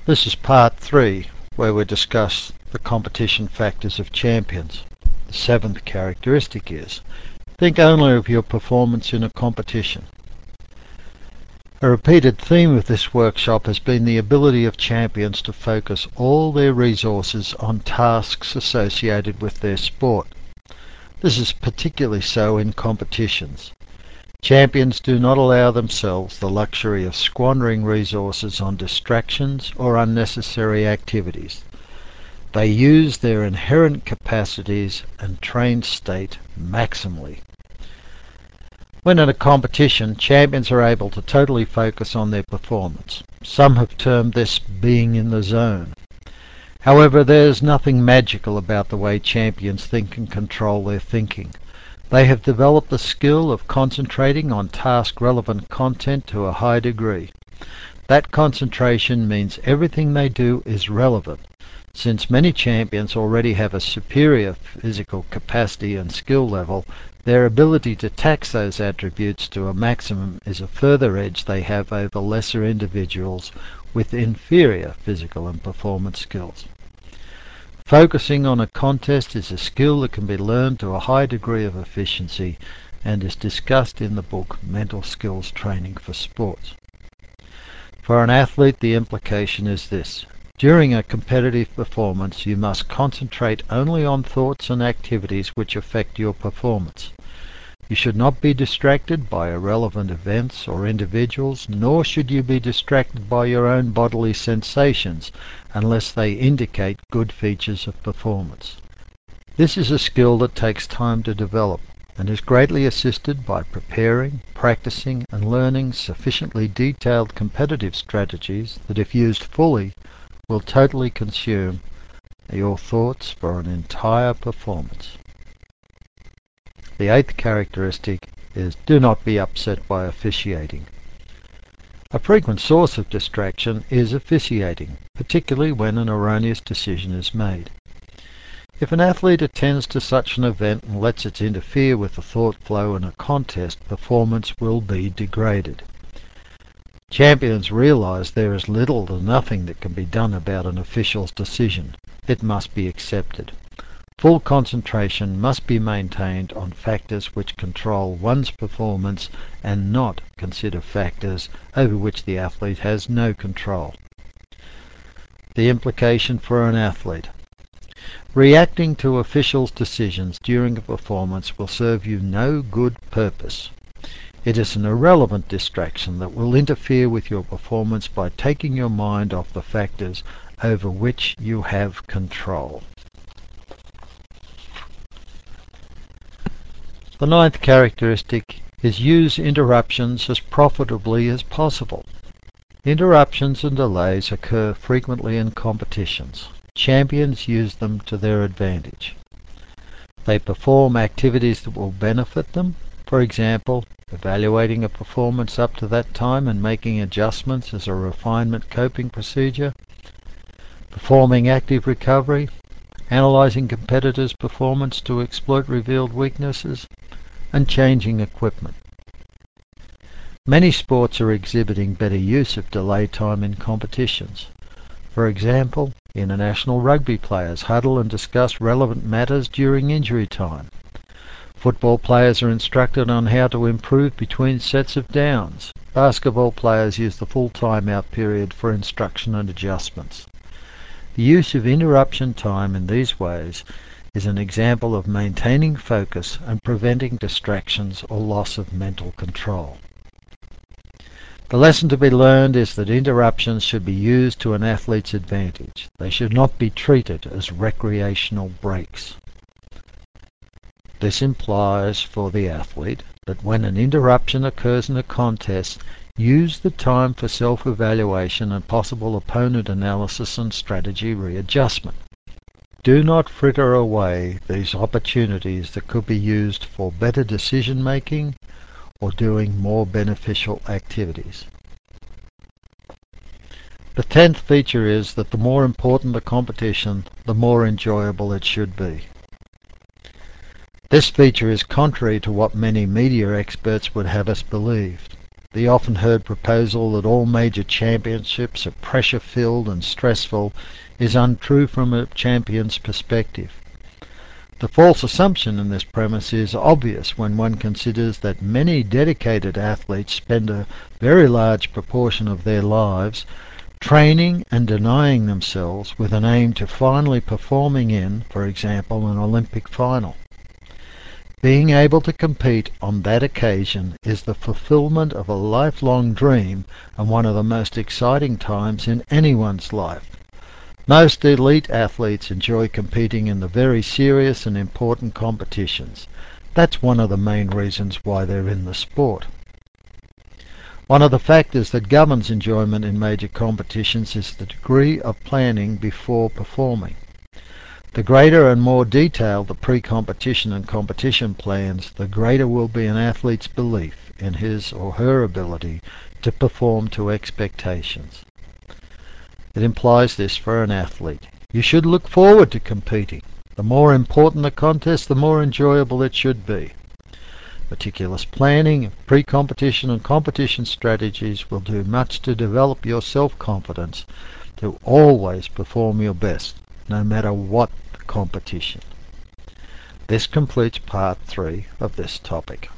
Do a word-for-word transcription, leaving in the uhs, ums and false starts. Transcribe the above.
This is part three, where we discuss the competition factors of champions. The seventh characteristic is, think only of your performance in a competition. A repeated theme of this workshop has been the ability of champions to focus all their resources on tasks associated with their sport. This is particularly so in competitions. Champions do not allow themselves the luxury of squandering resources on distractions or unnecessary activities. They use their inherent capacities and trained state maximally. When in a competition, champions are able to totally focus on their performance. Some have termed this being in the zone. However, there is nothing magical about the way champions think and control their thinking. They have developed the skill of concentrating on task-relevant content to a high degree. That concentration means everything they do is relevant. Since many champions already have a superior physical capacity and skill level, their ability to tax those attributes to a maximum is a further edge they have over lesser individuals with inferior physical and performance skills. Focusing on a contest is a skill that can be learned to a high degree of efficiency and is discussed in the book Mental Skills Training for Sports. For an athlete, the implication is this. During a competitive performance, you must concentrate only on thoughts and activities which affect your performance. You should not be distracted by irrelevant events or individuals, nor should you be distracted by your own bodily sensations unless they indicate good features of performance. This is a skill that takes time to develop and is greatly assisted by preparing, practicing and learning sufficiently detailed competitive strategies that, if used fully, will totally consume your thoughts for an entire performance. The eighth characteristic is, do not be upset by officiating. A frequent source of distraction is officiating, particularly when an erroneous decision is made. If an athlete attends to such an event and lets it interfere with the thought flow in a contest, performance will be degraded. Champions realize there is little to nothing that can be done about an official's decision. It must be accepted. Full concentration must be maintained on factors which control one's performance and not consider factors over which the athlete has no control. The implication for an athlete. Reacting to officials' decisions during a performance will serve you no good purpose. It is an irrelevant distraction that will interfere with your performance by taking your mind off the factors over which you have control. The ninth characteristic is, use interruptions as profitably as possible. Interruptions and delays occur frequently in competitions. Champions use them to their advantage. They perform activities that will benefit them, for example, evaluating a performance up to that time and making adjustments as a refinement coping procedure, performing active recovery, analyzing competitors' performance to exploit revealed weaknesses, and changing equipment. Many sports are exhibiting better use of delay time in competitions. For example, international rugby players huddle and discuss relevant matters during injury time. Football players are instructed on how to improve between sets of downs. Basketball players use the full timeout period for instruction and adjustments. The use of interruption time in these ways is an example of maintaining focus and preventing distractions or loss of mental control. The lesson to be learned is that interruptions should be used to an athlete's advantage. They should not be treated as recreational breaks. This implies for the athlete that when an interruption occurs in a contest, use the time for self-evaluation and possible opponent analysis and strategy readjustment. Do not fritter away these opportunities that could be used for better decision-making or doing more beneficial activities. The tenth feature is that the more important the competition, the more enjoyable it should be. This feature is contrary to what many media experts would have us believe. The often heard proposal that all major championships are pressure-filled and stressful is untrue from a champion's perspective. The false assumption in this premise is obvious when one considers that many dedicated athletes spend a very large proportion of their lives training and denying themselves with an aim to finally performing in, for example, an Olympic final. Being able to compete on that occasion is the fulfillment of a lifelong dream and one of the most exciting times in anyone's life. Most elite athletes enjoy competing in the very serious and important competitions. That's one of the main reasons why they're in the sport. One of the factors that governs enjoyment in major competitions is the degree of planning before performing. The greater and more detailed the pre-competition and competition plans, the greater will be an athlete's belief in his or her ability to perform to expectations. It implies this for an athlete. You should look forward to competing. The more important the contest, the more enjoyable it should be. Meticulous planning, pre-competition and competition strategies will do much to develop your self-confidence to always perform your best, no matter what the competition. This completes part three of this topic.